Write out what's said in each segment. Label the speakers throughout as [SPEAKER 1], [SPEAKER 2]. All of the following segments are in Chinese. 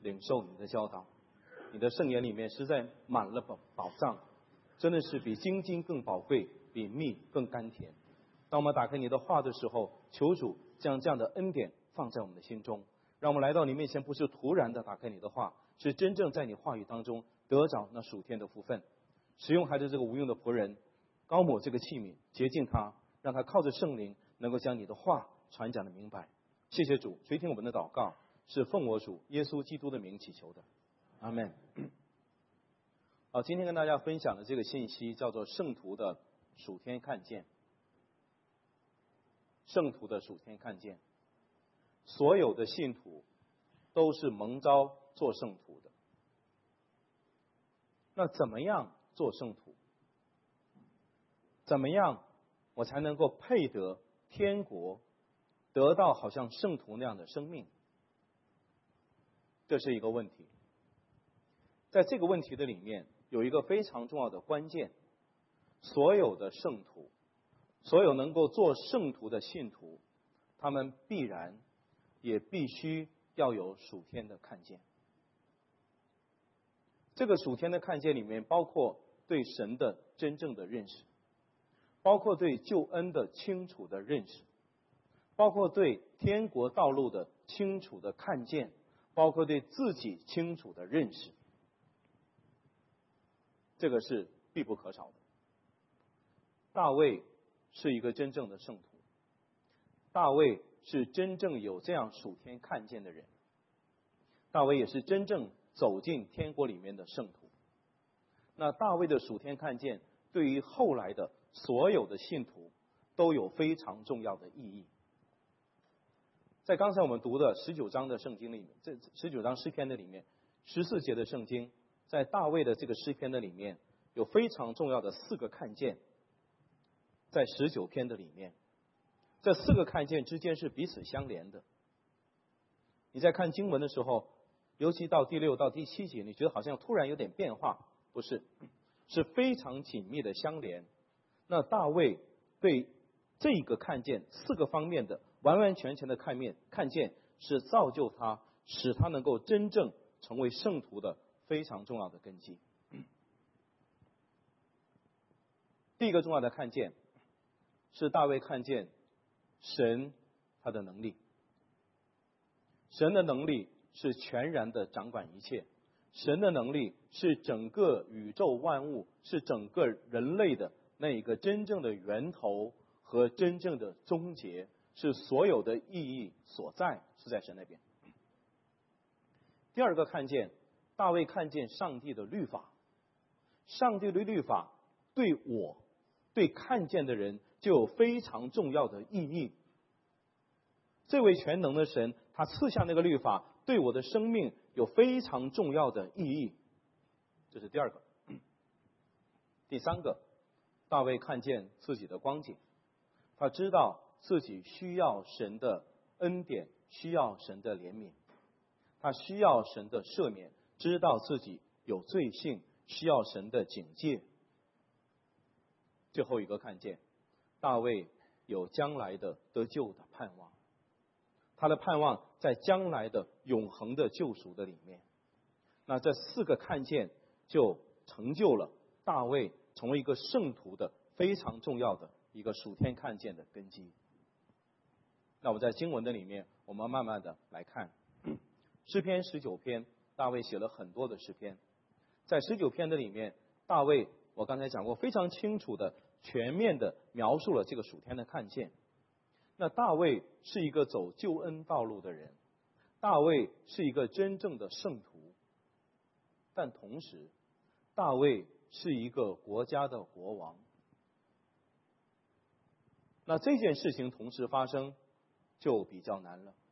[SPEAKER 1] 领受你的教导。你的圣言里面实在满了宝藏，真的是比金金更宝贵，比蜜更甘甜。当我们打开你的话的时候，求主将这样的恩典放在我们的心中，让我们来到你面前，不是突然的打开你的话，是真正在你话语当中得着那属天的福分。使用孩子这个无用的仆人，高抹这个器皿，洁净他，让他靠着圣灵能够将你的话传讲的明白。谢谢主，垂听我们的祷告，是奉我主耶稣基督的名祈求的，阿们。好，今天跟大家分享的这个信息叫做圣徒的属天看见。圣徒的属天看见，所有的信徒都是蒙召做圣徒的。那怎么样做圣徒？怎么样我才能够配得天国，得到好像圣徒那样的生命？这是一个问题。在这个问题的里面有一个非常重要的关键，所有的圣徒，所有能够做圣徒的信徒，他们必然也必须要有属天的看见。这个属天的看见里面包括对神的真正的认识，包括对救恩的清楚的认识，包括对天国道路的清楚的看见，包括对自己清楚的认识。这个是必不可少的。大卫是一个真正的圣徒，大卫是真正有这样属天看见的人，大卫也是真正走进天国里面的圣徒。那大卫的属天看见对于后来的所有的信徒都有非常重要的意义。在刚才我们读的19章的圣经里面，这19章诗篇的里面14节的圣经，在大卫的这个诗篇的里面有非常重要的4个看见，在19篇的里面，这4个看见之间是彼此相连的。你在看经文的时候，尤其到第6到第7节，你觉得好像突然有点变化，不是，是非常紧密的相连。那大卫对这个看见4个方面的完完全全的看见，是造就他，使他能够真正成为圣徒的非常重要的根基。第一个重要的看见是大卫看见神他的能力。神的能力是全然的掌管一切，神的能力是整个宇宙万物，是整个人类的那一个真正的源头和真正的终结，是所有的意义所在，是在神那边。第二个看见，大卫看见上帝的律法。上帝的律法对我，对看见的人就有非常重要的意义。这位全能的神，他赐下那个律法，对我的生命有非常重要的意义。这是第二个。第三个，大卫看见自己的光景，他知道自己需要神的恩典，需要神的怜悯，他需要神的赦免，知道自己有罪性，需要神的警戒。最后一个看见，大卫有将来的得救的盼望，他的盼望在将来的永恒的救赎的里面。那这4个看见就成就了大卫成为一个圣徒的非常重要的一个属天看见的根基。那我们在经文的里面，我们慢慢的来看诗篇19篇，大卫写了很多的诗篇。在19篇的里面，大卫我刚才讲过，非常清楚的全面的描述了这个属天的看见。那大卫是一个走救恩道路的人，大卫是一个真正的圣徒，但同时大卫是一个国家的国王。那这件事情同时发生就比较难了。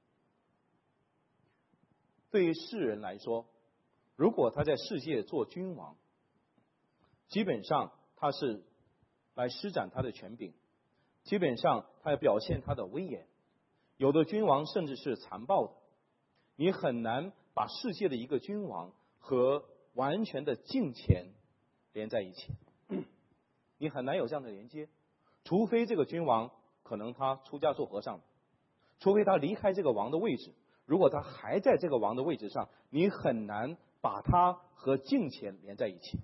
[SPEAKER 1] 对于世人来说，如果他在世界做君王，基本上他是来施展他的权柄，基本上他要表现他的威严。有的君王甚至是残暴的，你很难把世界的一个君王和完全的敬虔连在一起，你很难有这样的连接，除非这个君王可能他出家做和尚，除非他离开这个王的位置。 如果他还在这个王的位置上，你很难把他和敬虔连在一起。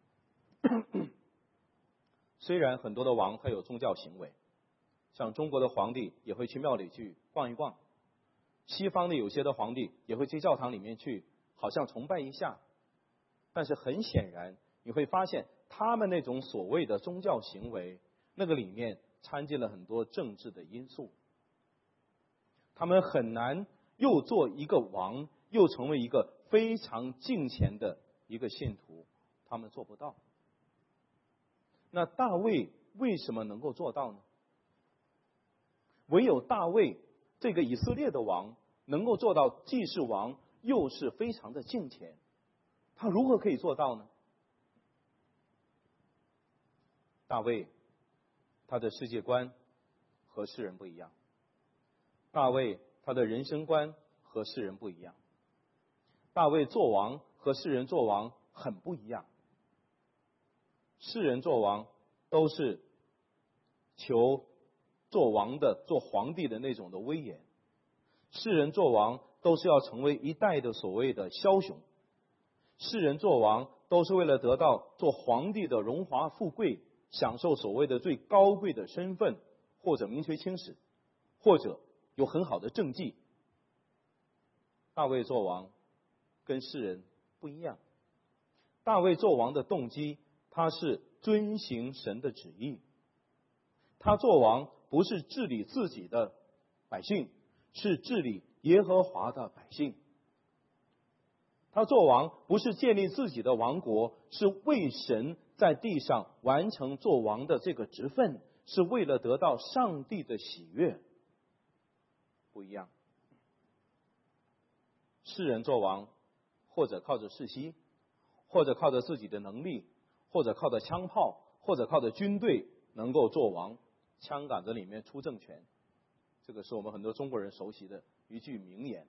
[SPEAKER 1] 虽然很多的王他有宗教行为，像中国的皇帝也会去庙里去逛一逛，西方的有些的皇帝也会去教堂里面去，好像崇拜一下。但是很显然，你会发现他们那种所谓的宗教行为，那个里面掺进了很多政治的因素。他们很难又做一个王，又成为一个非常敬虔的一个信徒，他们做不到。那大卫为什么能够做到呢？唯有大卫这个以色列的王能够做到既是王又是非常的敬虔，他如何可以做到呢？大卫他的世界观和世人不一样，大卫他的人生观和世人不一样，大卫做王和世人做王很不一样。世人做王都是求做王的、做皇帝的那种的威严，世人做王都是要成为一代的所谓的枭雄，世人做王都是为了得到做皇帝的荣华富贵，享受所谓的最高贵的身份，或者名垂青史，或者有很好的政绩。大卫做王跟世人不一样，大卫做王的动机，他是遵行神的旨意。他做王不是治理自己的百姓，是治理耶和华的百姓。他做王不是建立自己的王国，是为神在地上完成做王的这个职分，是为了得到上帝的喜悦。不一样。世人做王，或者靠着世袭，或者靠着自己的能力，或者靠着枪炮，或者靠着军队能够做王，枪杆子里面出政权。这个是我们很多中国人熟悉的一句名言。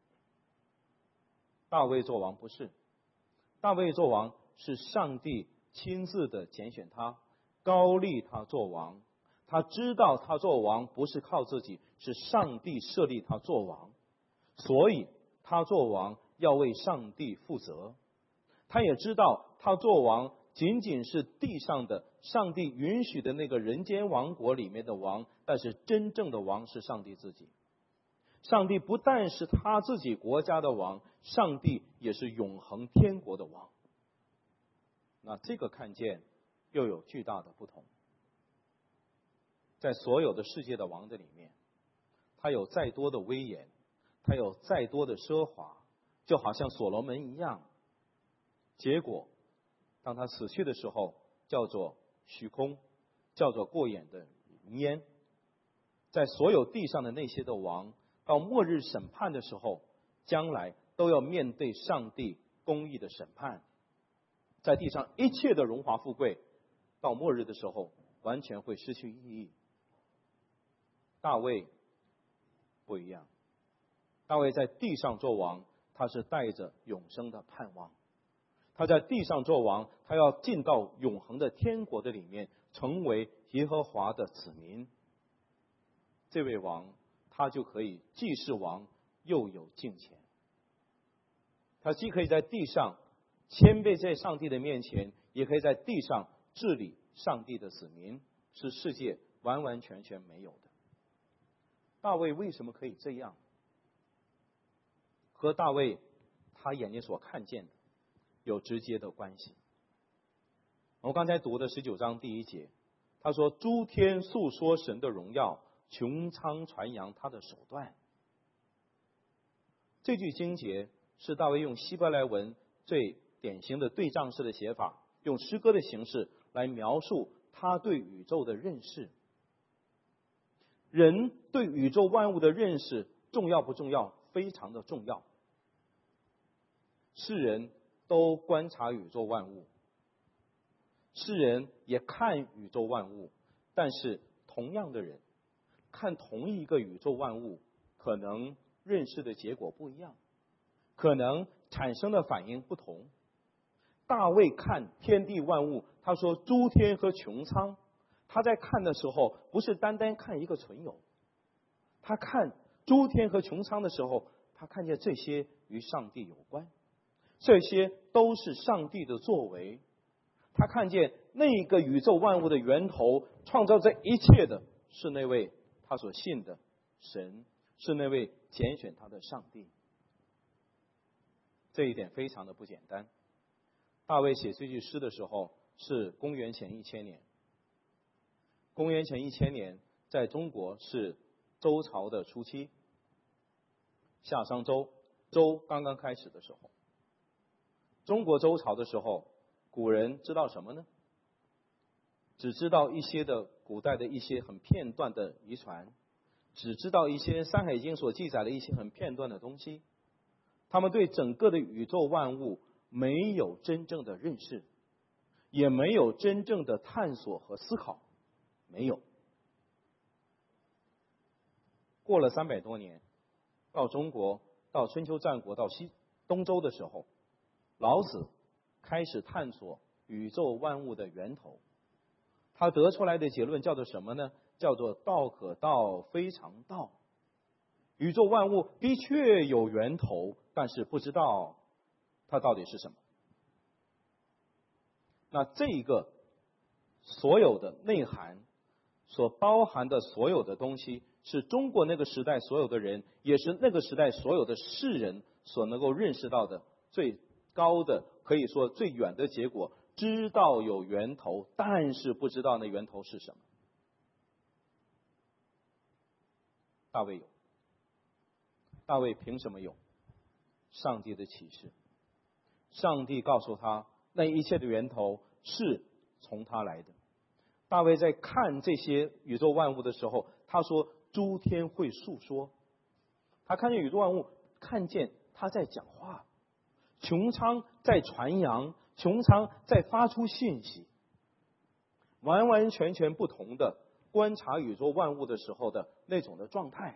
[SPEAKER 1] 大卫做王不是，大卫做王是上帝亲自的拣选他，高立他做王。他知道他做王不是靠自己，是上帝设立他做王，所以他做王要为上帝负责。他也知道他做王仅仅是地上的上帝允许的那个人间王国里面的王，但是真正的王是上帝自己。上帝不但是他自己国家的王，上帝也是永恒天国的王。那这个看见又有巨大的不同。在所有的世界的王的里面，他有再多的威严，他有再多的奢华，就好像所罗门一样，结果当他死去的时候，叫做虚空，叫做过眼的云烟。在所有地上的那些的王，到末日审判的时候，将来都要面对上帝公义的审判。在地上一切的荣华富贵，到末日的时候完全会失去意义。大卫不一样，大卫在地上做王，他是带着永生的盼望。他在地上做王，他要进到永恒的天国的里面，成为耶和华的子民。这位王，他就可以既是王，又有敬虔。他既可以在地上谦卑在上帝的面前，也可以在地上治理上帝的子民，是世界完完全全没有的。大卫为什么可以这样？和大卫他眼睛所看见的有直接的关系。我们刚才读的19章第1节，他说：诸天诉说神的荣耀，穹苍传扬他的手段。这句经节是大卫用希伯来文最典型的对仗式的写法，用诗歌的形式来描述他对宇宙的认识。人对宇宙万物的认识重要不重要？非常的重要。世人都观察宇宙万物，世人也看宇宙万物，但是同样的人看同一个宇宙万物，可能认识的结果不一样，可能产生的反应不同。大卫看天地万物，他说诸天和穹苍，他在看的时候不是单单看一个存有，他看诸天和穹苍的时候， 他看见这些与上帝有关，这些都是上帝的作为。他看见那个宇宙万物的源头，创造这一切的是那位他所信的神，是那位拣选他的上帝。这一点非常的不简单。大卫写这句诗的时候是公元前1000年。公元前1000年在中国是周朝的初期，夏商周刚刚开始的时候。中国周朝的时候，古人知道什么呢？只知道一些的古代的一些很片段的遗传，只知道一些《山海经》所记载的一些很片段的东西。他们对整个的宇宙万物没有真正的认识，也没有真正的探索和思考，没有。过了300多年，到中国，到春秋战国，到东周的时候，老子开始探索宇宙万物的源头。他得出来的结论叫做什么呢？叫做道可道，非常道。宇宙万物的确有源头，但是不知道它到底是什么。那这一个所有的内涵所包含的所有的东西，是中国那个时代所有的人，也是那个时代所有的世人所能够认识到的最高的，可以说最远的结果。知道有源头，但是不知道那源头是什么。大卫有，大卫凭什么有？上帝的启示。上帝告诉他，那一切的源头是从他来的。大卫在看这些宇宙万物的时候，他说诸天会述说。他看见宇宙万物，看见他在讲话，穹苍在传扬，穹苍在发出信息。完完全全不同的观察宇宙万物的时候的那种的状态。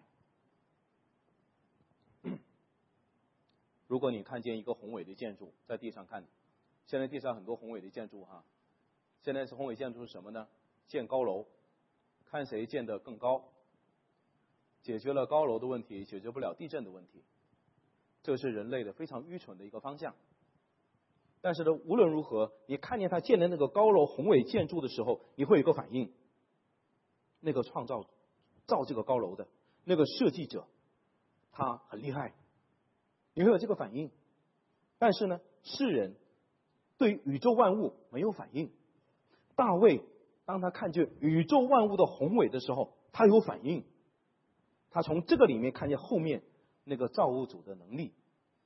[SPEAKER 1] 如果你看见一个宏伟的建筑，在地上看，现在地上很多宏伟的建筑哈，现在是宏伟建筑是什么呢？建高楼，看谁建得更高，解决了高楼的问题，解决不了地震的问题。这是人类的非常愚蠢的一个方向。但是呢，无论如何，你看见他建的那个高楼宏伟建筑的时候，你会有一个反应。那个造这个高楼的那个设计者，他很厉害，你会有这个反应。但是呢，世人对宇宙万物没有反应。大卫当他看见宇宙万物的宏伟的时候，他有反应。他从这个里面看见后面那个造物主的能力。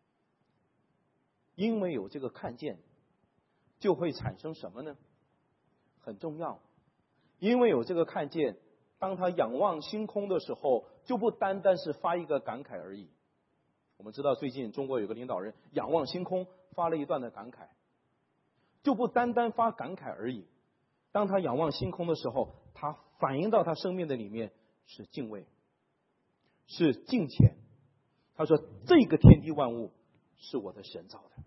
[SPEAKER 1] 因为有这个看见，就会产生什么呢？很重要。因为有这个看见，当他仰望星空的时候，就不单单是发一个感慨而已。我们知道最近中国有个领导人仰望星空发了一段的感慨，就不单单发感慨而已。当他仰望星空的时候，他反映到他生命的里面是敬畏，是敬虔。他说这个天地万物是我的神造的，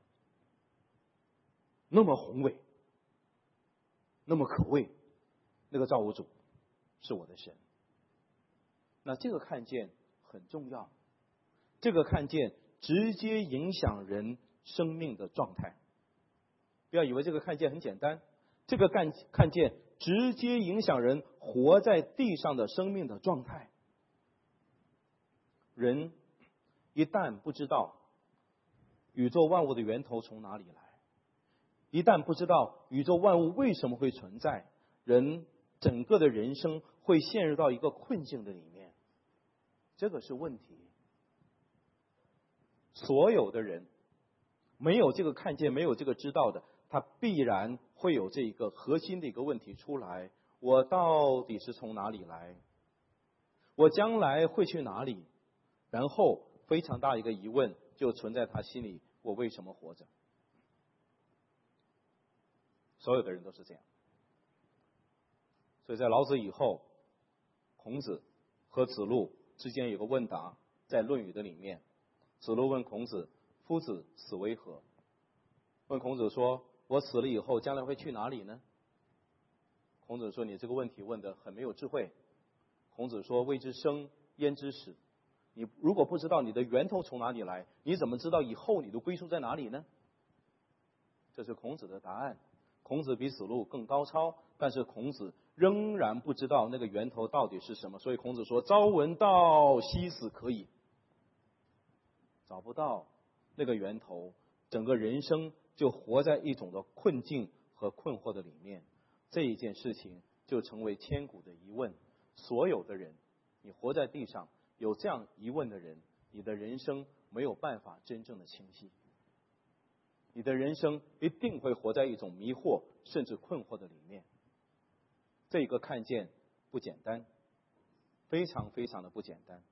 [SPEAKER 1] 那么宏伟，那么可畏，那个造物主是我的神。那这个看见很重要，这个看见直接影响人生命的状态。不要以为这个看见很简单，这个看见直接影响人活在地上的生命的状态。人一旦不知道宇宙万物的源头从哪里来，一旦不知道宇宙万物为什么会存在，人整个的人生会陷入到一个困境的里面。这个是问题。所有的人没有这个看见，没有这个知道的，他必然会有这一个核心的一个问题出来：我到底是从哪里来？我将来会去哪里？然后非常大一个疑问就存在他心里：我为什么活着？所有的人都是这样。所以在老子以后，孔子和子路之间有个问答，在《论语》的里面，子路问孔子：夫子死为何？问孔子说：我死了以后将来会去哪里呢？孔子说：你这个问题问得很没有智慧。孔子说：未知生，焉知死？ 你如果不知道你的源头从哪里来，你怎么知道以后你的归宿在哪里呢？这是孔子的答案。孔子比子路更高超，但是孔子仍然不知道那个源头到底是什么。所以孔子说：“朝闻道，夕死可矣。”找不到那个源头，整个人生就活在一种的困境和困惑的里面。这一件事情就成为千古的疑问。所有的人，你活在地上有这样疑问的人，你的人生没有办法真正的清晰。你的人生一定会活在一种迷惑甚至困惑的里面。这个看见不简单，非常非常的不简单。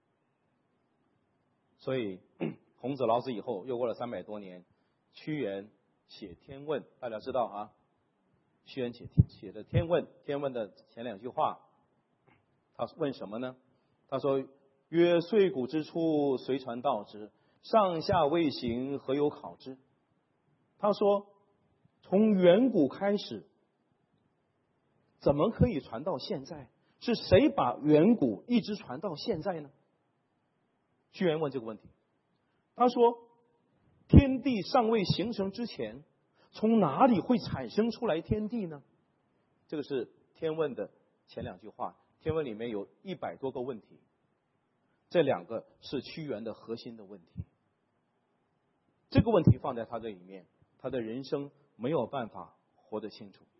[SPEAKER 1] 所以孔子、老子以后又过了300多年，屈原写《天问》，大家知道啊？屈原写的《天问》，《天问》的前2句话，他问什么呢？他说：“曰岁古之初，谁传道之？上下未形，何有考之？”他说，从远古开始，怎么可以传到现在？是谁把远古一直传到现在呢？屈原问这个问题。他说，天地尚未形成之前，从哪里会产生出来天地呢？这个是《天问》的前2句话。《天问》里面有100多个问题，这2个是屈原的核心的问题。这个问题放在他这里面，他的人生没有办法活得清楚。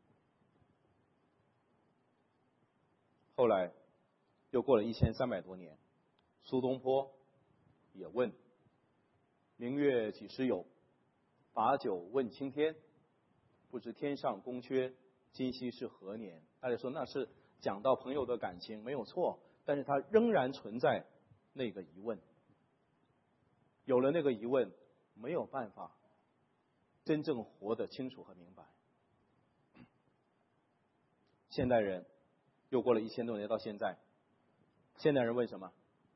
[SPEAKER 1] 后来又过了1300多年，苏东坡也问：“明月几时有？把酒问青天。不知天上宫阙，今夕是何年？”大家说那是讲到朋友的感情，没有错，但是他仍然存在那个疑问。有了那个疑问，没有办法真正活得清楚和明白。现代人又过了1000多年到现在，现代人问什么？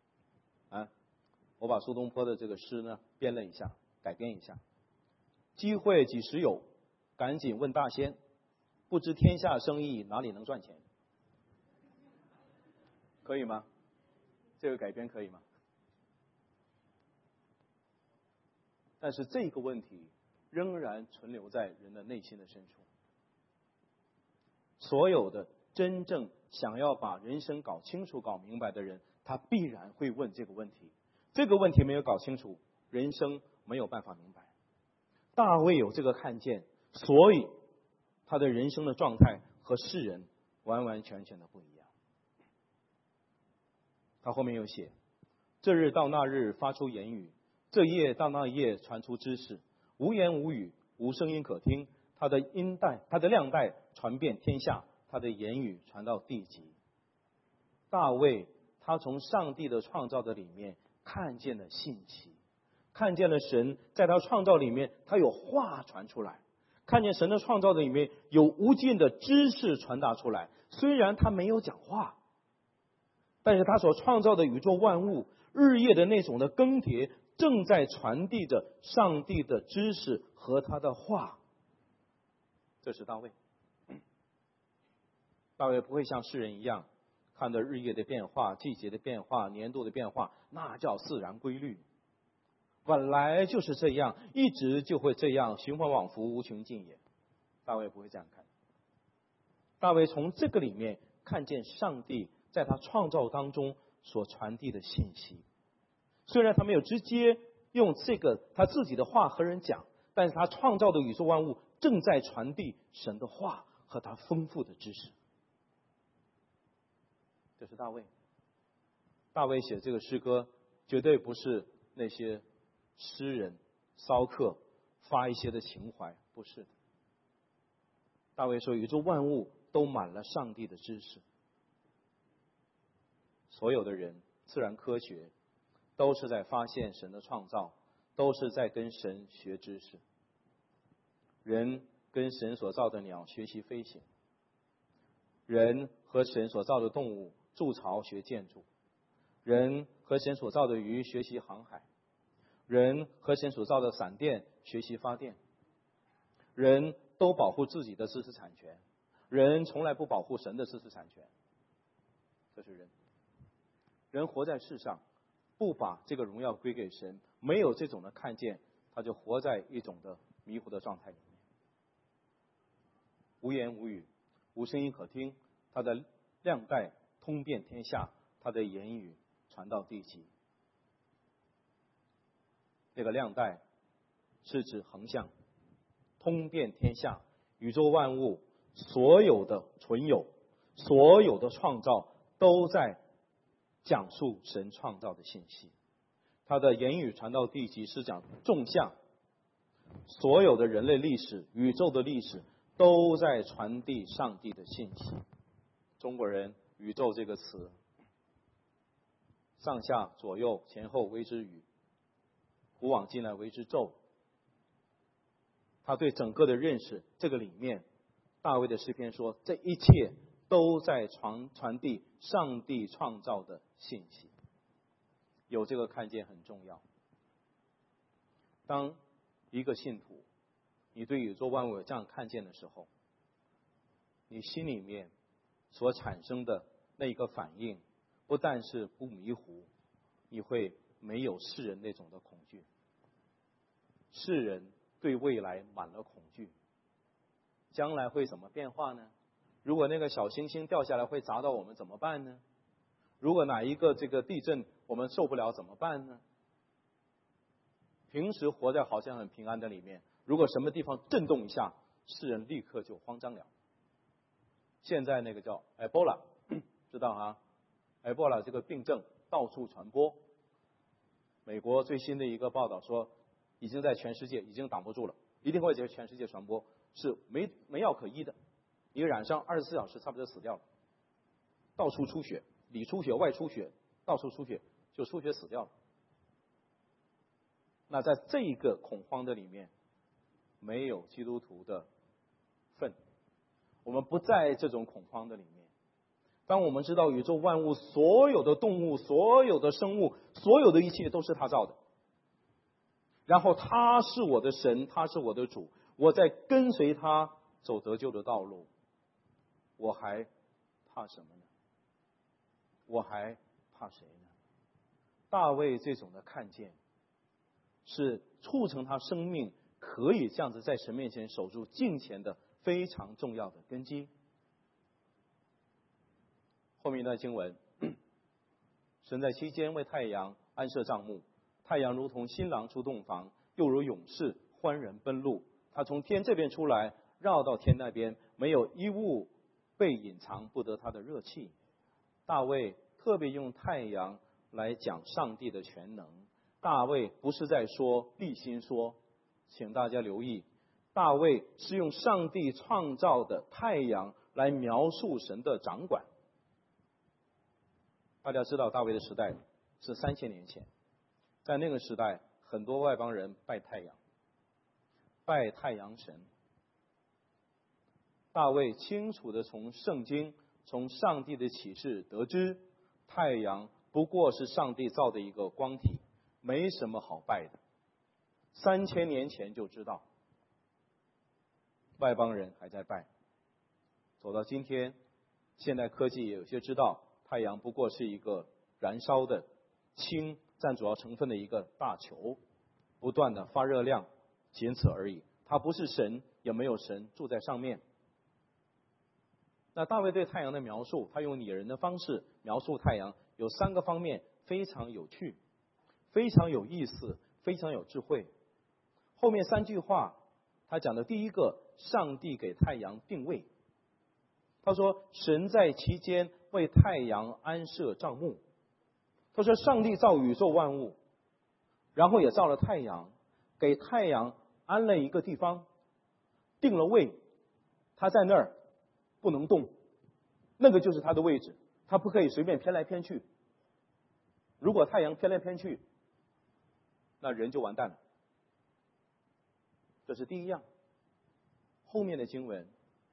[SPEAKER 1] 我把苏东坡的这个诗呢编了一下，改编一下。机会几时有？赶紧问大仙。不知天下生意哪里能赚钱？可以吗？这个改编可以吗？但是这个问题仍然存留在人的内心的深处。所有的真正想要把人生搞清楚、搞明白的人，他必然会问这个问题。这个问题没有搞清楚，人生没有办法明白。大卫有这个看见，所以他的人生的状态和世人完完全全的不一样。他后面又写：这日到那日发出言语，这夜到那夜传出知识，无言无语，无声音可听。他的亮带传遍天下，他的言语传到地极。大卫他从上帝的创造的里面看见了信息，看见了神在他创造里面，他有话传出来，看见神的创造的里面有无尽的知识传达出来。虽然他没有讲话，但是他所创造的宇宙万物，日夜的那种的更迭，正在传递着上帝的知识和他的话。这是大卫。大卫不会像世人一样看着日夜的变化、季节的变化、年度的变化，那叫自然规律。本来就是这样，一直就会这样，循环往复，无穷尽也。大卫不会这样看。大卫从这个里面看见上帝在他创造当中所传递的信息。虽然他没有直接用这个他自己的话和人讲，但是他创造的宇宙万物正在传递神的话和他丰富的知识。这是大卫。大卫写这个诗歌绝对不是那些诗人骚客发一些的情怀，不是的。大卫说宇宙万物都满了上帝的知识。所有的人，自然科学都是在发现神的创造，都是在跟神学知识。人跟神所造的鸟学习飞行，人和神所造的动物筑巢学建筑，人和神所造的鱼学习航海，人和神所造的闪电学习发电。人都保护自己的知识产权，人从来不保护神的知识产权。这是人。人活在世上， 不把这个荣耀归给神，没有这种的看见，他就活在一种的迷糊的状态里面，无言无语，无声音可听，他的亮带通遍天下，他的言语传到地极。这个亮带是指横向，通遍天下，宇宙万物所有的存有，所有的创造都在讲述神创造的信息。他的言语传到地极是讲纵向，所有的人类历史、宇宙的历史都在传递上帝的信息。中国人宇宙这个词，上下左右前后谓之宇，古往今来谓之宙。他对整个的认识，这个里面大卫的诗篇说，这一切都在传递上帝创造的信息。有这个看见很重要。当一个信徒，你对宇宙万物有这样看见的时候，你心里面所产生的那一个反应，不但是不迷糊，你会没有世人那种的恐惧。世人对未来满了恐惧，将来会怎么变化呢？如果那个小星星掉下来会砸到我们怎么办呢？如果哪一个这个地震我们受不了怎么办呢？平时活在好像很平安的里面，如果什么地方震动一下，世人立刻就慌张了。现在那个叫 Ebola， 知道啊 Ebola 这个病症到处传播。美国最新的一个报道说，已经在全世界已经挡不住了，一定会在全世界传播，是没药可医的，一个染上24小时差不多死掉了，到处出血，里出血外出血，到处出血，就出血死掉了。那在这一个恐慌的里面，没有基督徒的份，我们不在这种恐慌的里面。当我们知道宇宙万物所有的动物、所有的生物、所有的一切都是他造的，然后他是我的神，他是我的主，我在跟随他走得救的道路，我还怕什么呢？我还怕谁呢？大卫这种的看见，是促成他生命可以这样子在神面前守住敬虔的非常重要的根基。后面一段经文，神在期间为太阳安设帐幕，太阳如同新郎出洞房，又如勇士欢然奔路。他从天这边出来，绕到天那边，没有一物被隐藏不得他的热气。大卫特别用太阳来讲上帝的全能。大卫不是在说立心说，请大家留意，大卫是用上帝创造的太阳来描述神的掌管。大家知道大卫的时代是3000年前，在那个时代，很多外邦人拜太阳，拜太阳神。大卫清楚地从圣经、从上帝的启示得知，太阳不过是上帝造的一个光体，没什么好拜的。3000年前就知道，外邦人还在拜。走到今天，现代科技也有些知道，太阳不过是一个燃烧的氢占主要成分的一个大球，不断的发热量，仅此而已。它不是神，也没有神住在上面。那大卫对太阳的描述，他用拟人的方式描述太阳，有3个方面非常有趣，非常有意思，非常有智慧。后面3句话，他讲的第一个，上帝给太阳定位。他说，神在其间为太阳安设帐幕。他说，上帝造宇宙万物，然后也造了太阳，给太阳安了一个地方，定了位，他在那儿不能动，那个就是他的位置，他不可以随便偏来偏去。如果太阳偏来偏去，那人就完蛋了。这是第一样。后面的经文，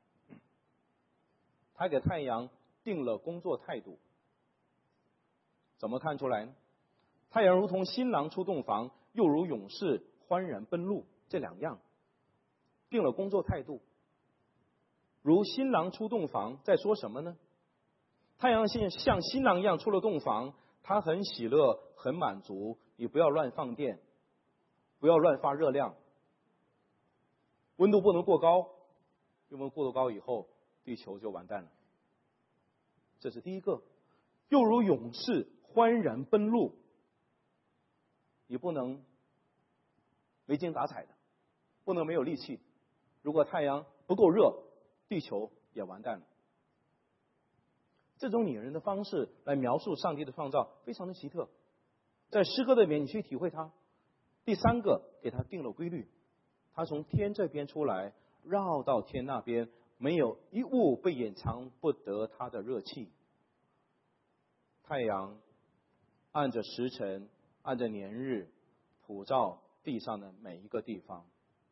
[SPEAKER 1] 他给太阳定了工作态度。怎么看出来呢？太阳如同新郎出洞房，又如勇士欢然奔路，这2样定了工作态度。如新郎出洞房，在说什么呢？太阳像新郎一样出了洞房， 他很喜乐，很满足。你不要乱放电，不要乱发热量，温度不能过高，因为过高以后，地球就完蛋了。这是第一个。又如勇士欢然奔路，你不能没精打采的，不能没有力气。如果太阳不够热，地球也完蛋了。这种拟人的方式来描述上帝的创造，非常的奇特。在诗歌里面，你去体会它。第三个，给他定了规律，他从天这边出来，绕到天那边，没有一物被掩藏不得他的热气。太阳按着时辰，按着年日，普照地上的每一个地方。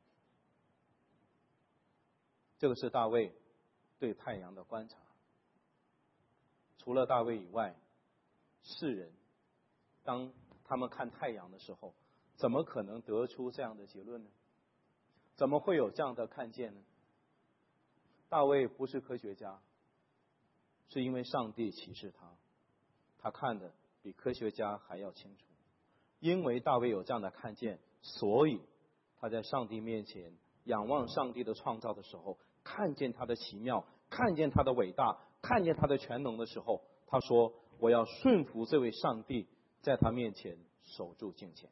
[SPEAKER 1] 这个是大卫对太阳的观察。除了大卫以外，世人当他们看太阳的时候，怎么可能得出这样的结论呢？怎么会有这样的看见呢？大卫不是科学家，是因为上帝启示他，他看的比科学家还要清楚。因为大卫有这样的看见，所以他在上帝面前仰望上帝的创造的时候，看见他的奇妙，看见他的伟大，看见他的全能的时候，他说：我要顺服这位上帝，在他面前守住敬虔。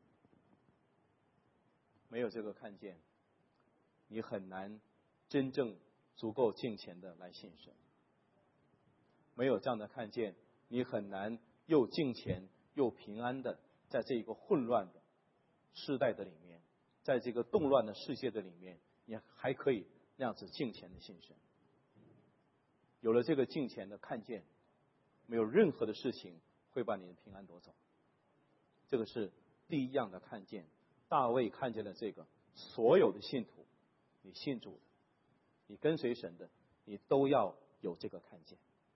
[SPEAKER 1] 没有这个看见，你很难真正足够敬虔的来信神。没有这样的看见，你很难又敬虔又平安的在这一个混乱的世代的里面，在这个动乱的世界的里面，你还可以那样子敬虔的信神。有了这个敬虔的看见，没有任何的事情会把你的平安夺走。这个是第一样的看见。大卫看见了这个，所有的信徒，你信主的，你跟随神的，你都要有这个看见。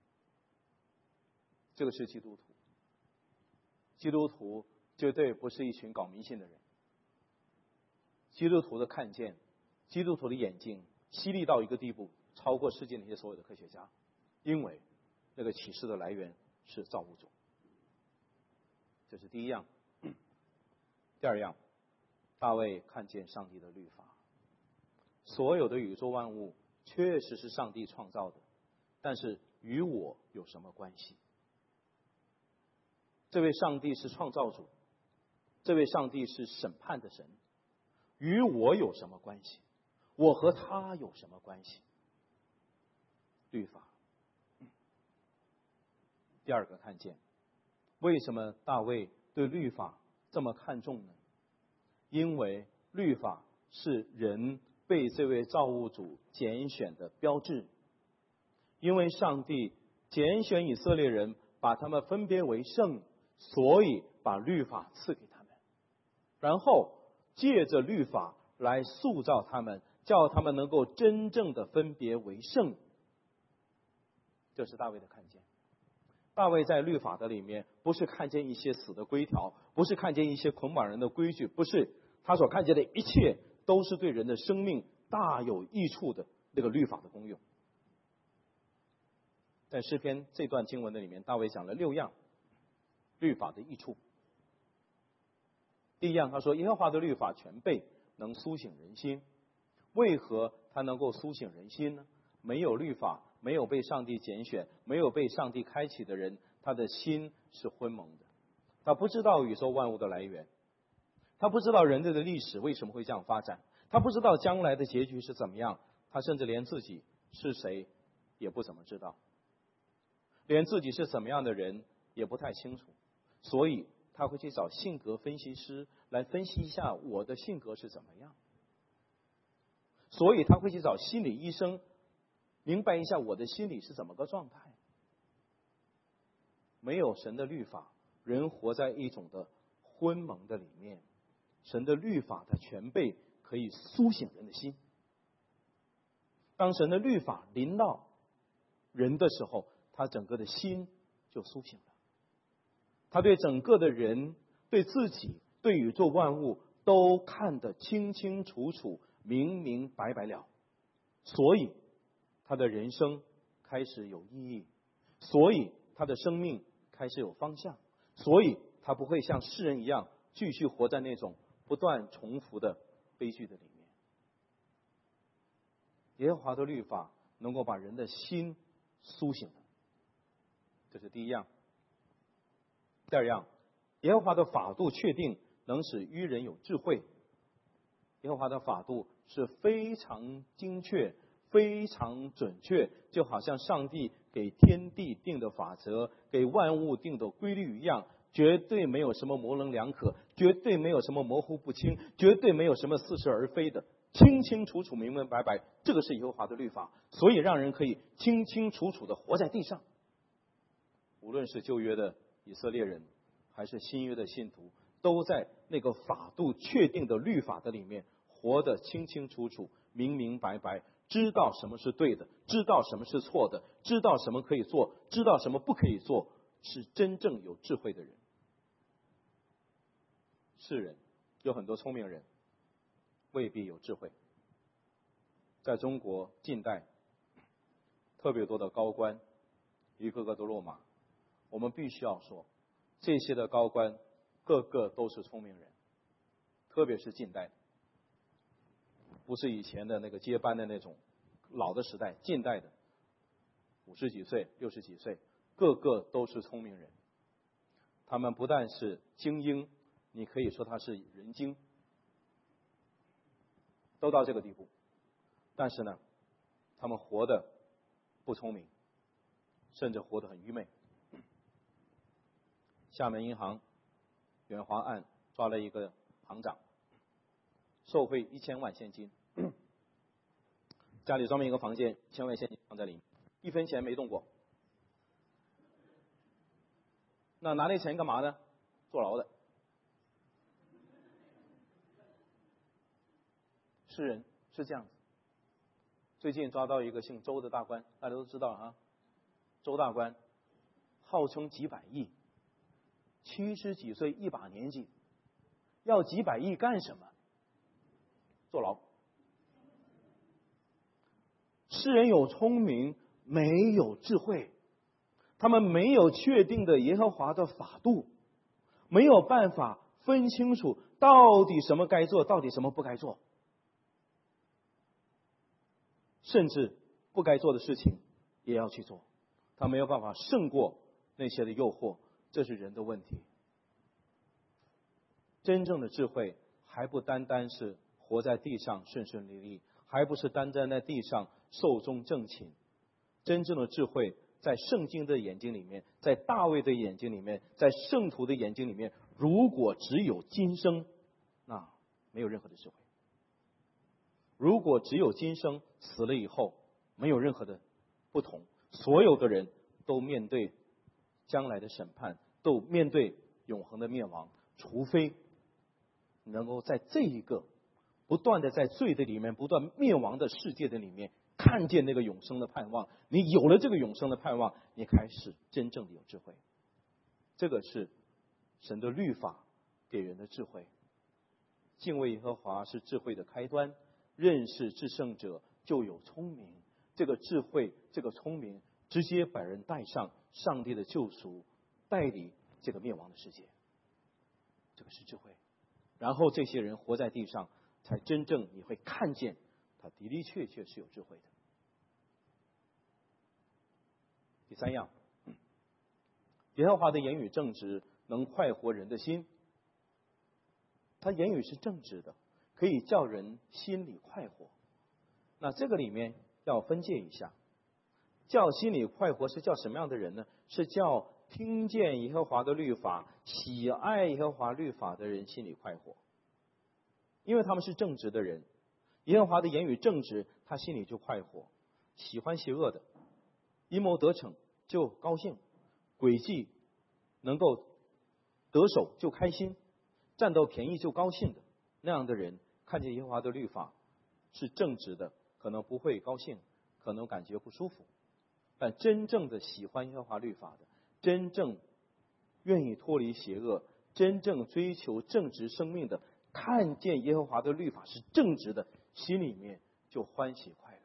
[SPEAKER 1] 这个是基督徒。基督徒绝对不是一群搞迷信的人。基督徒的看见，基督徒的眼睛犀利到一个地步，超过世界那些所有的科学家，因为那个启示的来源是造物主。这是第一样。第二样，大卫看见上帝的律法。所有的宇宙万物确实是上帝创造的，但是与我有什么关系？这位上帝是创造主，这位上帝是审判的神，与我有什么关系？我和他有什么关系？律法。第二个看见，为什么大卫对律法这么看重呢？因为律法是人被这位造物主拣选的标志。因为上帝拣选以色列人，把他们分别为圣，所以把律法赐给他们，然后借着律法来塑造他们，叫他们能够真正的分别为圣。这是大卫的看见。大卫在律法的里面，不是看见一些死的规条，不是看见一些捆绑人的规矩，不是，他所看见的一切都是对人的生命大有益处的那个律法的功用。在诗篇这段经文的里面，大卫讲了6样律法的益处。第一样，他说耶和华的律法全备，能苏醒人心。为何他能够苏醒人心呢？没有律法，没有被上帝拣选，没有被上帝开启的人，他的心是昏蒙的。他不知道宇宙万物的来源，他不知道人类的历史为什么会这样发展，他不知道将来的结局是怎么样，他甚至连自己是谁也不怎么知道，连自己是怎么样的人也不太清楚。所以他会去找性格分析师来分析一下我的性格是怎么样，所以他会去找心理医生明白一下我的心理是怎么个状态。没有神的律法，人活在一种的昏蒙的里面。神的律法的全备可以苏醒人的心。当神的律法临到人的时候，他整个的心就苏醒了。他对整个的人，对自己，对宇宙万物都看得清清楚楚，明明白白了。所以他的人生开始有意义，所以他的生命开始有方向， 所以他不会像世人一样继续活在那种不断重复的悲剧的里面。耶和华的律法能够把人的心苏醒了，这是第一样。第二样，耶和华的法度确定能使愚人有智慧。耶和华的法度是非常精确、非常准确，就好像上帝给天地定的法则、给万物定的规律一样，绝对没有什么模棱两可，绝对没有什么模糊不清，绝对没有什么似是而非的，清清楚楚、明明白白。这个是耶和华的律法，所以让人可以清清楚楚的活在地上。无论是旧约的以色列人，还是新约的信徒，都在那个法度确定的律法的里面活得清清楚楚、明明白白，知道什么是对的，知道什么是错的，知道什么可以做，知道什么不可以做，是真正有智慧的人。世人有很多聪明人，未必有智慧。在中国近代，特别多的高官，一个个都落马。我们必须要说，这些的高官个个都是聪明人，特别是近代，不是以前的那个接班的那种老的时代，近代的50几岁、60几岁，个个都是聪明人。他们不但是精英，你可以说他是人精，都到这个地步。但是呢，他们活得不聪明，甚至活得很愚昧。厦门银行远华案抓了一个行长，受贿1000万现金，家里专门一个房间，1000万现金放在里面，1分钱没动过。那拿那钱干嘛呢？坐牢的。世人是这样子。最近抓到一个姓周的大官，大家都知道啊，周大官号称几百亿，70几岁一把年纪，要几百亿干什么？坐牢。世人有聪明，没有智慧，他们没有确定的耶和华的法度，没有办法分清楚到底什么该做，到底什么不该做，甚至不该做的事情也要去做，他没有办法胜过那些的诱惑，这是人的问题。真正的智慧还不单单是活在地上顺顺利利，还不是单单在地上寿终正寝。真正的智慧在圣经的眼睛里面，在大卫的眼睛里面，在圣徒的眼睛里面，如果只有今生，那没有任何的智慧。如果只有今生，死了以后没有任何的不同，所有的人都面对将来的审判，都面对永恒的灭亡，除非能够在这一个不断的在罪的里面不断灭亡的世界的里面看见那个永生的盼望。你有了这个永生的盼望，你开始真正的有智慧。这个是神的律法给人的智慧。敬畏耶和华是智慧的开端，认识至圣者就有聪明。这个智慧，这个聪明，直接把人带上上帝的救赎，带离这个灭亡的世界。这个是智慧。然后这些人活在地上，才真正你会看见他的的确确是有智慧的。第三样，耶和华的言语正直，能快活人的心。他言语是正直的，可以叫人心里快活。那这个里面要分界一下，叫心里快活是叫什么样的人呢？是叫听见耶和华的律法，喜爱耶和华律法的人心里快活。因为他们是正直的人，耶和华的言语正直，他心里就快活。喜欢邪恶的，阴谋得逞就高兴，诡计能够得手就开心，占到便宜就高兴的，那样的人看见耶和华的律法是正直的，可能不会高兴，可能感觉不舒服。但真正的喜欢耶和华律法的，真正愿意脱离邪恶，真正追求正直生命的，看见耶和华的律法是正直的，心里面就欢喜快乐。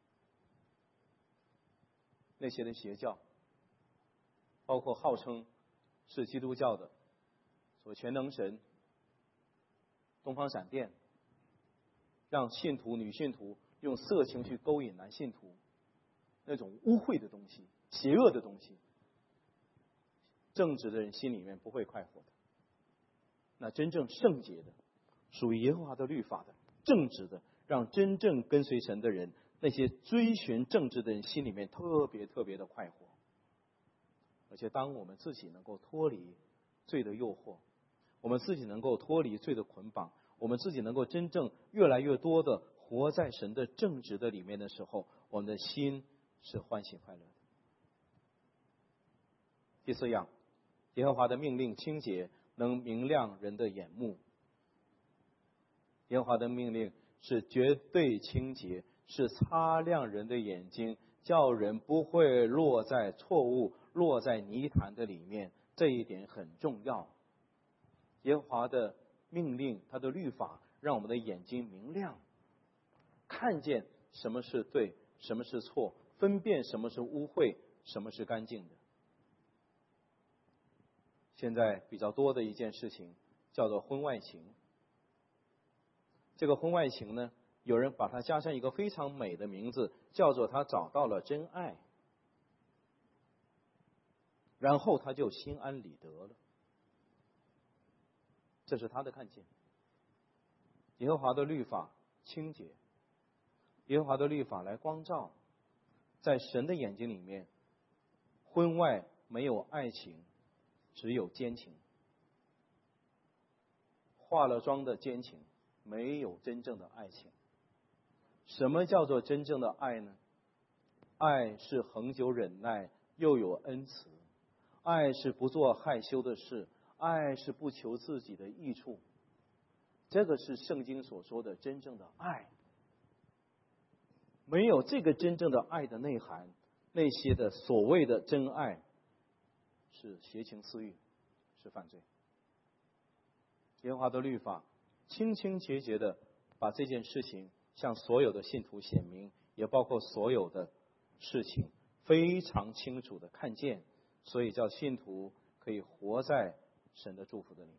[SPEAKER 1] 那些的邪教，包括号称是基督教的所谓全能神、东方闪电，让信徒、女信徒用色情去勾引男信徒，那种污秽的东西、邪恶的东西，正直的人心里面不会快活的。那真正圣洁的、属于耶和华的律法的、正直的，让真正跟随神的人，那些追寻正直的人心里面特别特别的快活。而且当我们自己能够脱离罪的诱惑，我们自己能够脱离罪的捆绑，我们自己能够真正越来越多的活在神的正直的里面的时候，我们的心是欢喜快乐的。第四样，耶和华的命令清洁，能明亮人的眼目。耶和华的命令是绝对清洁，是擦亮人的眼睛，叫人不会落在错误、落在泥潭的里面。这一点很重要。耶和华的命令，他的律法，让我们的眼睛明亮，看见什么是对，什么是错，分辨什么是污秽，什么是干净的。现在比较多的一件事情叫做婚外情。这个婚外情呢，有人把它加上一个非常美的名字，叫做他找到了真爱，然后他就心安理得了。这是他的看见。耶和华的律法清洁，耶和华的律法来光照，在神的眼睛里面，婚外没有爱情，只有奸情。化了妆的奸情，没有真正的爱情。什么叫做真正的爱呢？爱是恒久忍耐，又有恩慈。爱是不做害羞的事，爱是不求自己的益处。这个是圣经所说的真正的爱。没有这个真正的爱的内涵，那些的所谓的真爱是邪情私欲，是犯罪。耶和华的律法清清洁洁的把这件事情向所有的信徒显明，也包括所有的事情非常清楚的看见，所以叫信徒可以活在神的祝福的里面。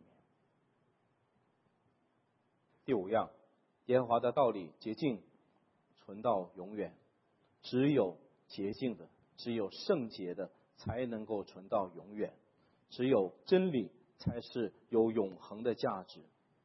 [SPEAKER 1] 第五样，耶和华的道理洁净，存到永远。只有洁净的，只有圣洁的，才能够存到永远。只有真理才是有永恒的价值。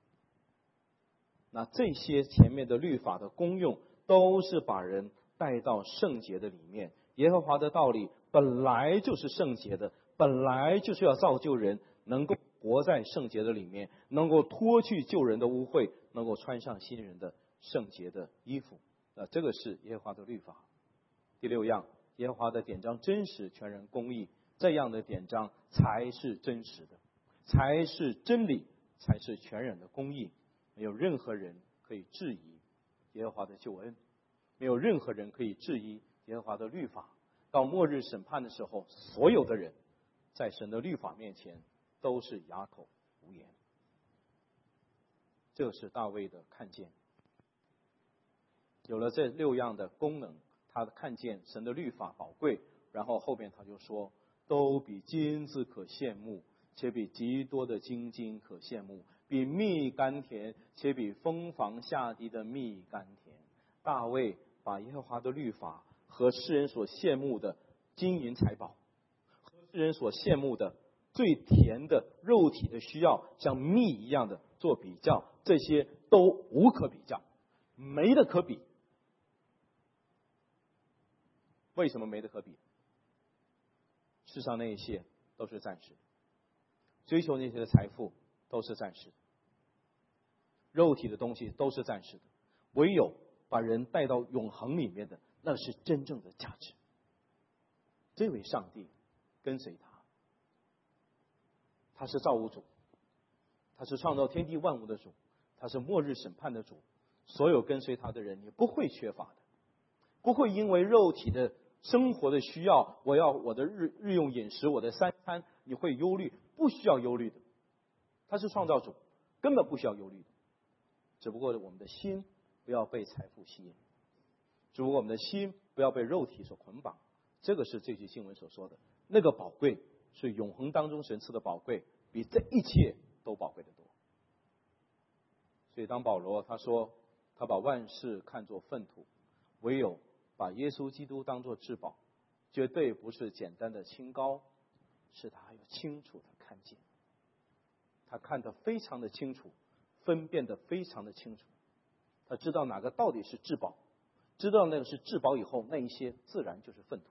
[SPEAKER 1] 那这些前面的律法的功用，都是把人带到圣洁的里面。耶和华的道理本来就是圣洁的，本来就是要造就人能够活在圣洁的里面，能够脱去旧人的污秽，能够穿上新人的圣洁的衣服。这个是耶和华的律法。第六样，耶和华的典章真实、全然、公义，这样的典章才是真实的，才是真理，才是全然的公义。没有任何人可以质疑耶和华的救恩，没有任何人可以质疑耶和华的律法。到末日审判的时候，所有的人在神的律法面前都是哑口无言。这是大卫的看见。有了这六样的功能，他看见神的律法宝贵，然后后边他就说，都比金子可羡慕，且比极多的金可羡慕，比蜜甘甜，且比蜂房下滴的蜜甘甜。大卫把耶和华的律法和世人所羡慕的金银财宝，和世人所羡慕的最甜的肉体的需要，像蜜一样的做比较，这些都无可比较，没得可比。为什么没得可比？世上那一些都是暂时的，追求那些的财富都是暂时的，肉体的东西都是暂时的，唯有把人带到永恒里面的，那是真正的价值。这位上帝跟随他，他是造物主，他是创造天地万物的主，他是末日审判的主。所有跟随他的人，你不会缺乏的，不会因为肉体的生活的需要，我要我的日用饮食，我的三餐，你会忧虑，不需要忧虑的。他是创造主，根本不需要忧虑的。只不过我们的心不要被财富吸引，只不过我们的心不要被肉体所捆绑。这个是这句经文所说的，那个宝贵是永恒当中神赐的宝贵，比这一切都宝贵的多。所以当保罗他说他把万事看作粪土，唯有把耶稣基督当作至宝，绝对不是简单的清高，是他有清楚的看见，他看得非常的清楚，分辨得非常的清楚，他知道哪个到底是至宝，知道那个是至宝以后，那一些自然就是粪土。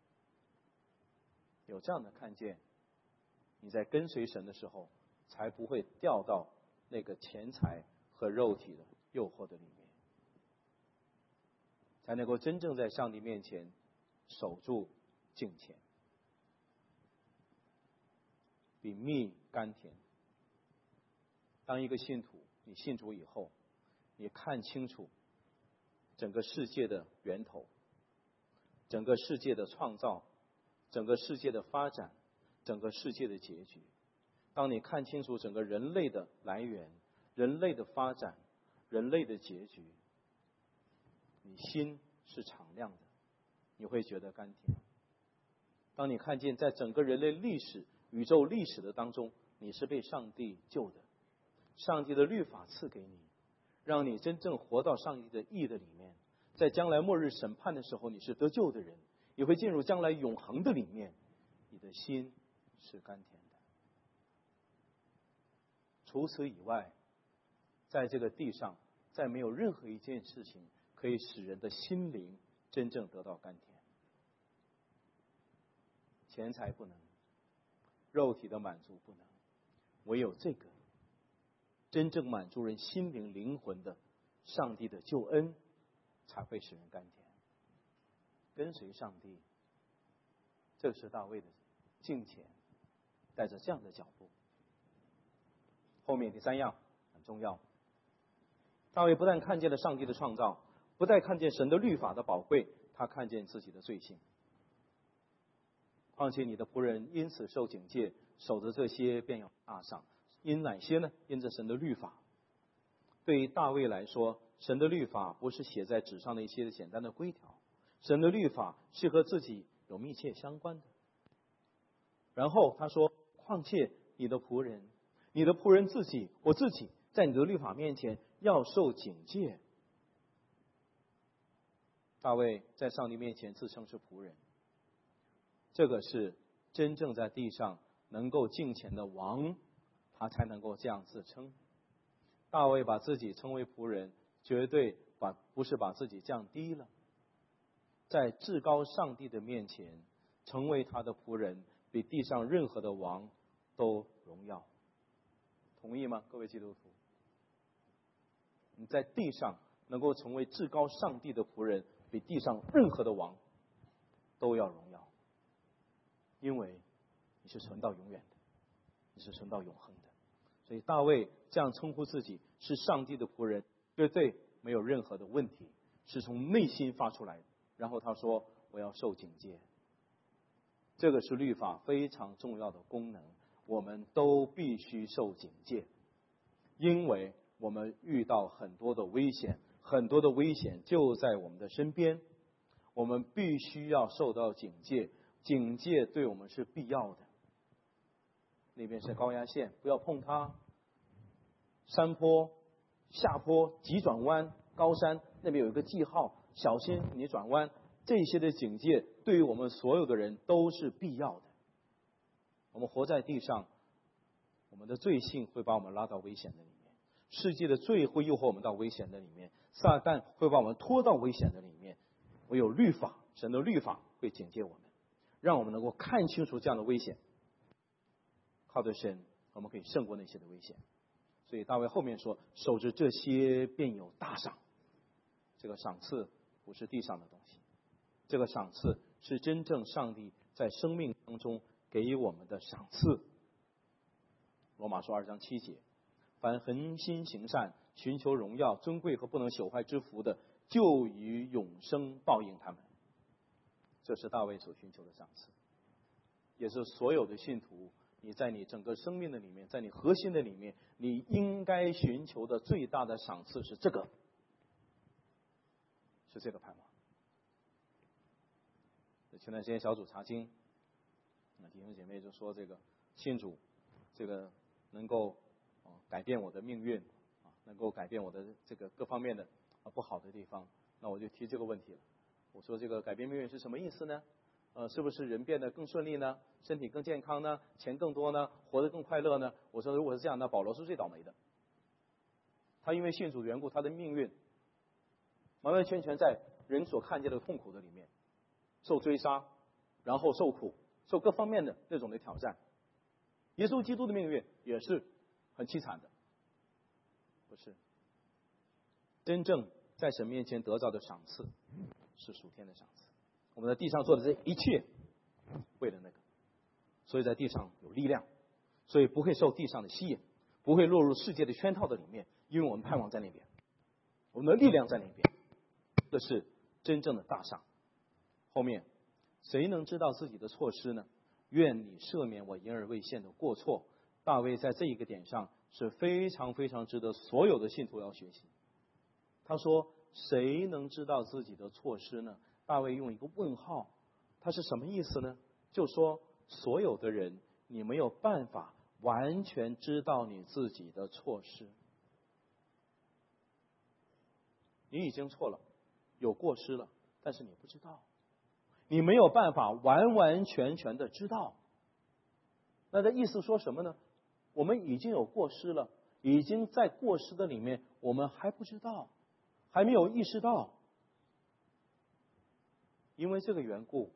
[SPEAKER 1] 有这样的看见，你在跟随神的时候，才不会掉到那个钱财和肉体的诱惑的里面，才能够真正在上帝面前守住敬虔，比蜜甘甜。当一个信徒，你信主以后，你看清楚整个世界的源头，整个世界的创造，整个世界的发展，整个世界的结局。当你看清楚整个人类的来源，人类的发展，人类的结局，你心是敞亮的，你会觉得甘甜。当你看见在整个人类历史、宇宙历史的当中，你是被上帝救的，上帝的律法赐给你，让你真正活到上帝的义的里面，在将来末日审判的时候，你是得救的人，也会进入将来永恒的里面，你的心是甘甜的。除此以外，在这个地上，再没有任何一件事情可以使人的心灵真正得到甘甜。钱财不能，肉体的满足不能，唯有这个真正满足人心灵灵魂的上帝的救恩，才会使人甘甜。跟随上帝，这是大卫的敬虔，带着这样的脚步。后面第三样很重要，大卫不但看见了上帝的创造，不但看见神的律法的宝贵，他看见自己的罪性。况且你的仆人因此受警戒，守着这些便有大赏。因哪些呢？因着神的律法。对于大卫来说，神的律法不是写在纸上的一些简单的规条，神的律法是和自己有密切相关的。然后他说，况且你的仆人自己，我自己在你的律法面前要受警戒。大卫在上帝面前自称是仆人，这个是真正在地上能够敬虔的王，他才能够这样自称。大卫把自己称为仆人，绝对不是把自己降低了，在至高上帝的面前成为他的仆人，比地上任何的王都荣耀。同意吗，各位基督徒？你在地上能够成为至高上帝的仆人，比地上任何的王都要荣耀，因为你是存到永远的，你是存到永恒的。所以大卫这样称呼自己是上帝的仆人，绝对没有任何的问题，是从内心发出来的。然后他说，我要受警戒。这个是律法非常重要的功能，我们都必须受警戒，因为我们遇到很多的危险，很多的危险就在我们的身边，我们必须要受到警戒，警戒对我们是必要的。那边是高压线，不要碰它；山坡、下坡、急转弯、高山，那边有一个记号，小心你转弯。这些的警戒对于我们所有的人都是必要的。我们活在地上，我们的罪性会把我们拉到危险的里面，世界的罪会诱惑我们到危险的里面，撒旦会把我们拖到危险的里面。唯有律法，神的律法会警戒我们，让我们能够看清楚这样的危险。靠着神，我们可以胜过那些的危险。所以大卫后面说，守着这些便有大赏。这个赏赐不是地上的东西，这个赏赐是真正上帝在生命当中给予我们的赏赐。罗马书2章7节，凡恒心行善，寻求荣耀、尊贵和不能朽坏之福的，就以永生报应他们。这是大卫所寻求的赏赐，也是所有的信徒，你在你整个生命的里面，在你核心的里面，你应该寻求的最大的赏赐是这个，是这个盼望。前段时间小组查经， 弟兄姐妹就说这个信主，这个能够改变我的命运能够改变我的这个各方面的不好的地方。那我就提这个问题了，我说这个改变命运是什么意思呢？是不是人变得更顺利呢？身体更健康呢？钱更多呢？活得更快乐呢？我说如果是这样，那保罗是最倒霉的。他因为信主的缘故，他的命运完完全全在人所看见的痛苦的里面，受追杀，然后受苦，受各方面的那种的挑战。耶稣基督的命运也是很凄惨的，不是？真正在神面前得到的赏赐是属天的赏赐。我们在地上做的这一切，为了那个，所以在地上有力量，所以不会受地上的吸引，不会落入世界的圈套的里面，因为我们盼望在那边，我们的力量在那边，这是真正的大赏。后面谁能知道自己的错失呢？愿你赦免我隐而未现的过错。大卫在这一个点上是非常非常值得所有的信徒要学习。他说谁能知道自己的错失呢？大卫用一个问号，他是什么意思呢？就说所有的人，你没有办法完全知道你自己的错失。你已经错了，有过失了，但是你不知道，你没有办法完完全全的知道。那这意思说什么呢？我们已经有过失了，已经在过失的里面，我们还不知道，还没有意识到。因为这个缘故，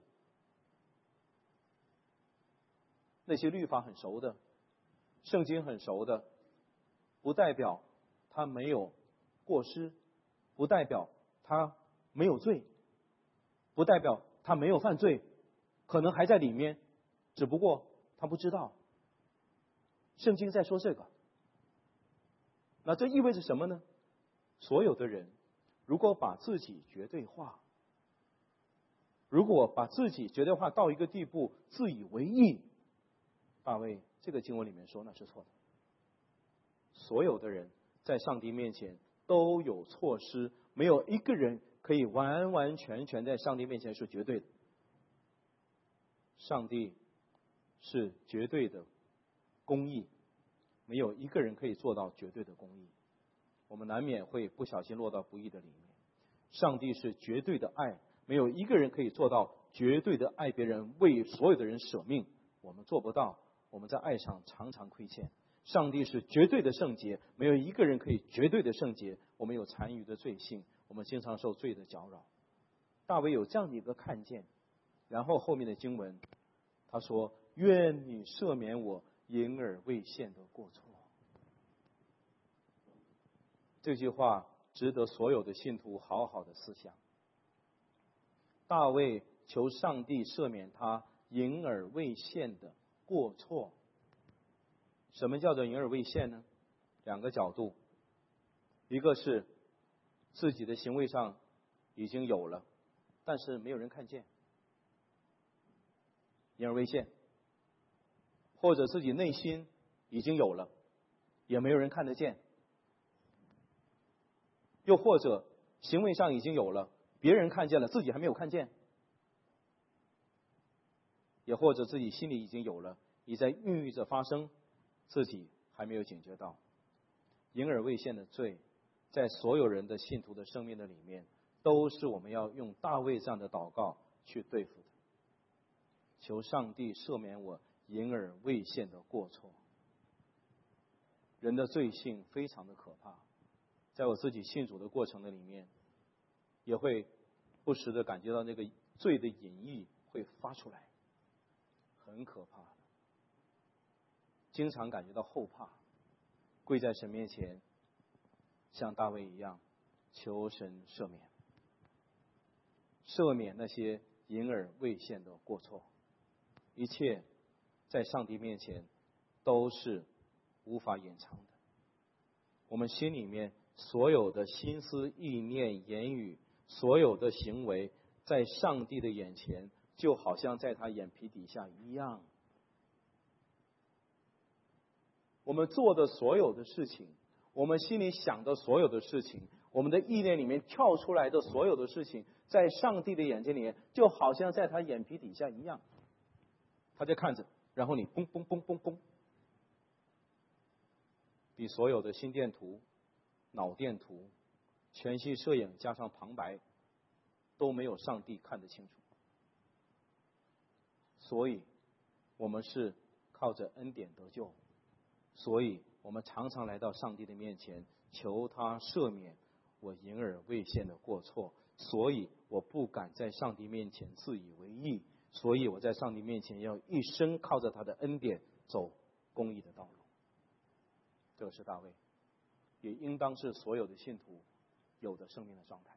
[SPEAKER 1] 那些律法很熟的，圣经很熟的，不代表他没有过失，不代表他没有罪，不代表他没有犯罪，可能还在里面，只不过他不知道。圣经在说这个，那这意味着什么呢？所有的人如果把自己绝对化，如果把自己绝对化到一个地步，自以为意，大卫这个经文里面说那是错的。所有的人在上帝面前都有错失，没有一个人可以完完全全在上帝面前是绝对的。上帝是绝对的公义，没有一个人可以做到绝对的公义。我们难免会不小心落到不义的里面。上帝是绝对的爱，没有一个人可以做到绝对的爱别人，为所有的人舍命，我们做不到。我们在爱上常常亏欠。上帝是绝对的圣洁，没有一个人可以绝对的圣洁，我们有残余的罪性，我们经常受罪的搅扰。大卫有这样的一个看见，然后后面的经文他说愿你赦免我隐而未现的过错。这句话值得所有的信徒好好的思想。大卫求上帝赦免他隐而未现的过错。什么叫做隐而未现呢？两个角度，一个是自己的行为上已经有了，但是没有人看见，隐而未现；或者自己内心已经有了，也没有人看得见；又或者行为上已经有了，别人看见了，自己还没有看见；也或者自己心里已经有了，已在孕育着发生，自己还没有警觉到。隐而未现的罪，在所有人的信徒的生命的里面，都是我们要用大卫这样的祷告去对付的。求上帝赦免我隐而未现的过错。人的罪性非常的可怕，在我自己信主的过程的里面，也会不时的感觉到那个罪的隐意会发出来，很可怕的，经常感觉到后怕，跪在神面前，像大卫一样求神赦免，赦免那些隐而未现的过错。一切在上帝面前都是无法隐藏的。我们心里面所有的心思意念言语，所有的行为，在上帝的眼前就好像在他眼皮底下一样。我们做的所有的事情，我们心里想的所有的事情，我们的意念里面跳出来的所有的事情，在上帝的眼睛里面就好像在他眼皮底下一样。 他在看着，然后你嘣嘣嘣嘣嘣，比所有的心电图、脑电图、全息摄影加上旁白都没有上帝看得清楚。所以我们是靠着恩典得救，所以我们常常来到上帝的面前，求他赦免我隐而未现的过错，所以我不敢在上帝面前自以为义，所以我在上帝面前要一生靠着他的恩典走公义的道路。这是大卫，也应当是所有的信徒有的生命的状态。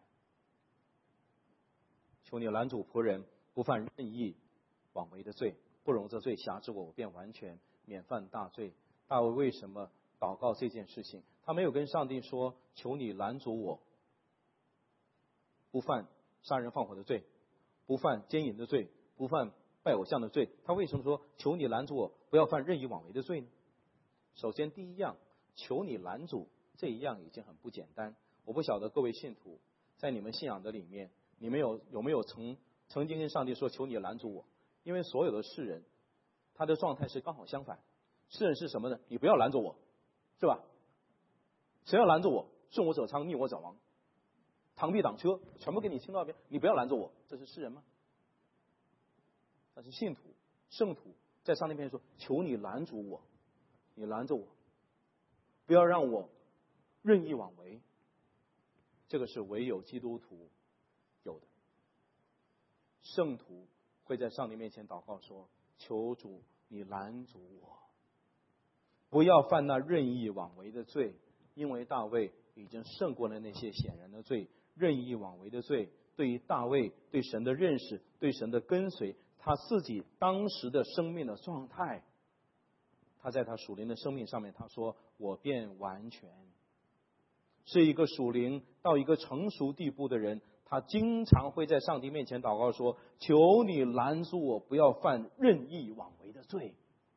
[SPEAKER 1] 求你拦阻仆人不犯任意妄为的罪，不容这罪辖制我，我便完全免犯大罪。大卫为什么祷告这件事情？他没有跟上帝说，求你拦阻我不犯杀人放火的罪，不犯奸淫的罪，不犯拜偶像的罪。他为什么说求你拦阻我不要犯任意妄为的罪呢？首先第一样，求你拦阻，这一样已经很不简单。我不晓得各位信徒在你们信仰的里面，你们有没有曾经跟上帝说，求你拦阻我？因为所有的世人他的状态是刚好相反。世人是什么呢？你不要拦阻我，是吧？谁要拦阻我，顺我者昌，逆我者亡，螳臂挡车，全部给你清到一边，你不要拦阻我。这是世人吗？但是信徒圣徒在上帝面前说，求你拦阻我，你拦着我，不要让我任意妄为。这个是唯有基督徒有的。圣徒会在上帝面前祷告说，求主你拦阻我，不要犯那任意妄为的罪，因为大卫已经胜过了那些显然的罪。任意妄为的罪对于大卫对神的认识，对神的跟随，他自己当时的生命的状态，他在他属灵的生命上面，他说我便完全是一个属灵到一个成熟地步的人。他经常会在上帝面前祷告说，求你拦阻我不要犯任意妄为的罪。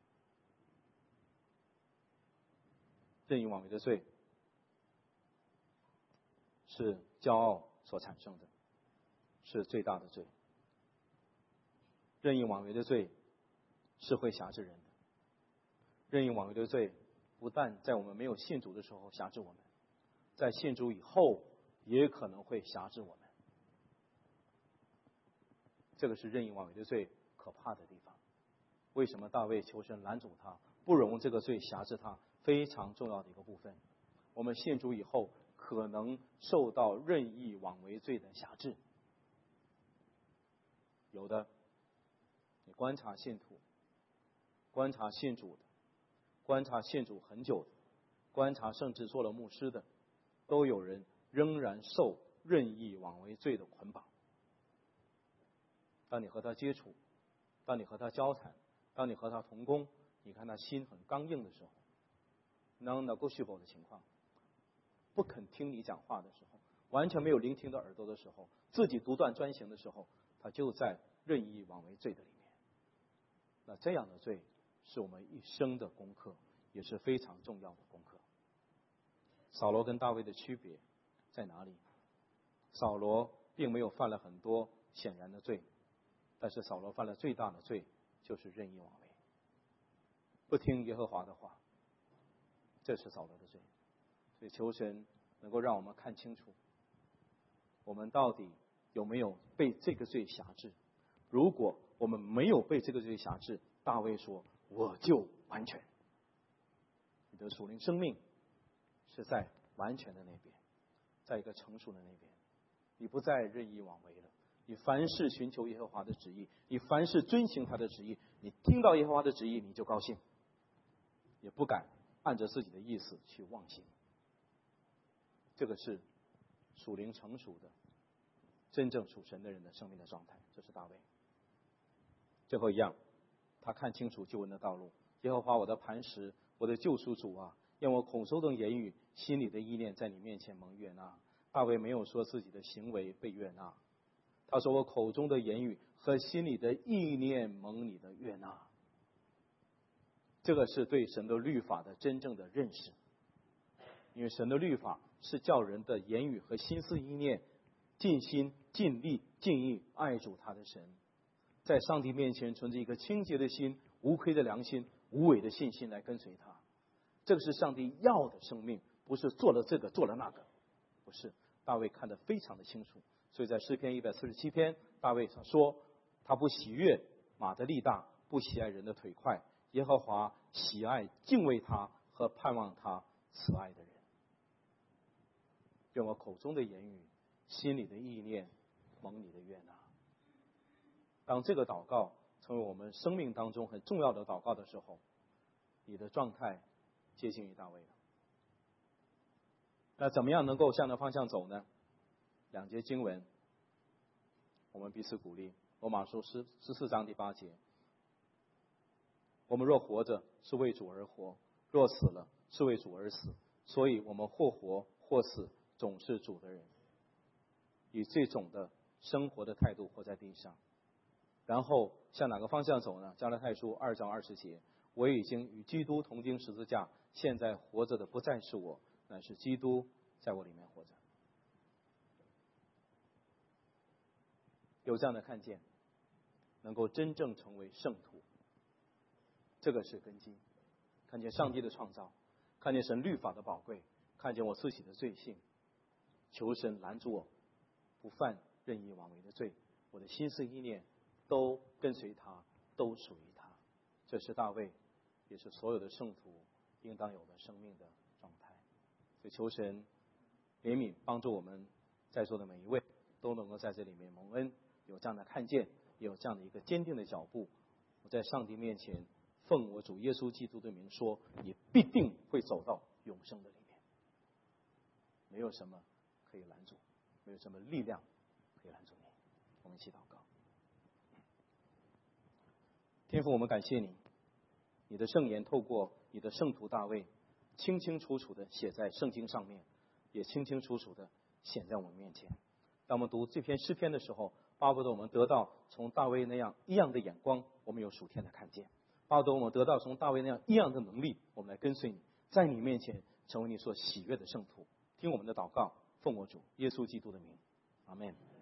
[SPEAKER 1] 任意妄为的罪是骄傲所产生的，是最大的罪。任意妄为的罪是会辖制人的。任意妄为的罪不但在我们没有信主的时候辖制我们，在信主以后也可能会辖制我们。这个是任意妄为的罪可怕的地方。为什么大卫求神拦阻他，不容这个罪辖制他？非常重要的一个部分，我们信主以后可能受到任意妄为罪的辖制。有的，你观察信徒，观察信主的，观察信主很久的，观察甚至做了牧师的，都有人仍然受任意妄为罪的捆绑。当你和他接触，当你和他交谈，当你和他同工，你看他心很刚硬的时候，能够续否的情况，不肯听你讲话的时候，完全没有聆听的耳朵的时候，自己独断专行的时候，他就在任意妄为罪的里面。那这样的罪是我们一生的功课，也是非常重要的功课。扫罗跟大卫的区别在哪里？扫罗并没有犯了很多显然的罪，但是扫罗犯了最大的罪，就是任意妄为，不听耶和华的话，这是扫罗的罪。所以求神能够让我们看清楚，我们到底有没有被这个罪辖制。如果我们没有被这个罪辖制，大卫说我就完全。你的属灵生命是在完全的那边，在一个成熟的那边，你不再任意妄为了。你凡事寻求耶和华的旨意，你凡事遵行他的旨意，你听到耶和华的旨意你就高兴，也不敢按着自己的意思去妄行。这个是属灵成熟的真正属神的人的生命的状态。这是大卫。最后一样，他看清楚救恩的道路。耶和华我的磐石，我的救赎主啊，愿我口中的言语，心里的意念在你面前蒙悦纳。大卫没有说自己的行为被悦纳，他说我口中的言语和心里的意念蒙你的悦纳。这个是对神的律法的真正的认识。因为神的律法是叫人的言语和心思意念尽心尽力尽意爱主他的神。 在上帝面前存着一个清洁的心、无亏的良心、无伪的信心来跟随他。这个是上帝要的生命，不是做了这个做了那个，不是。大卫看得非常的清楚，所以在诗篇147篇，大卫说他不喜悦马的力大，不喜爱人的腿快，耶和华喜爱敬畏他和盼望他慈爱的人。愿我口中的言语，心里的意念蒙你的悦纳。当这个祷告成为我们生命当中很重要的祷告的时候，你的状态接近于大卫了。那怎么样能够向那方向走呢？2节经文我们彼此鼓励。罗马书14章第8节，我们若活着是为主而活，若死了是为主而死，所以我们或活或死总是主的人。以这种的生活的态度活在地上，然后向哪个方向走呢？加拉太书2章20节，我已经与基督同钉十字架，现在活着的不再是我，乃是基督在我里面活着。有这样的看见，能够真正成为圣徒，这个是根基。看见上帝的创造，看见神律法的宝贵，看见我自己的罪性，求神拦住我不犯任意妄为的罪，我的心思意念都跟随他，都属于他。这是大卫，也是所有的圣徒应当有的生命的状态。所以求神怜悯帮助我们在座的每一位都能够在这里面蒙恩，有这样的看见，也有这样的一个坚定的脚步。我在上帝面前奉我主耶稣基督的名说，你必定会走到永生的里面，没有什么可以拦住，没有什么力量可以拦住你。我们一起祷告。天父，我们感谢你，你的圣言透过你的圣徒大卫清清楚楚的写在圣经上面，也清清楚楚的显在我们面前。当我们读这篇诗篇的时候，巴不得我们得到从大卫那样一样的眼光，我们有属天的看见；巴不得我们得到从大卫那样一样的能力，我们来跟随你，在你面前成为你所喜悦的圣徒。听我们的祷告，奉我主耶稣基督的名，阿们。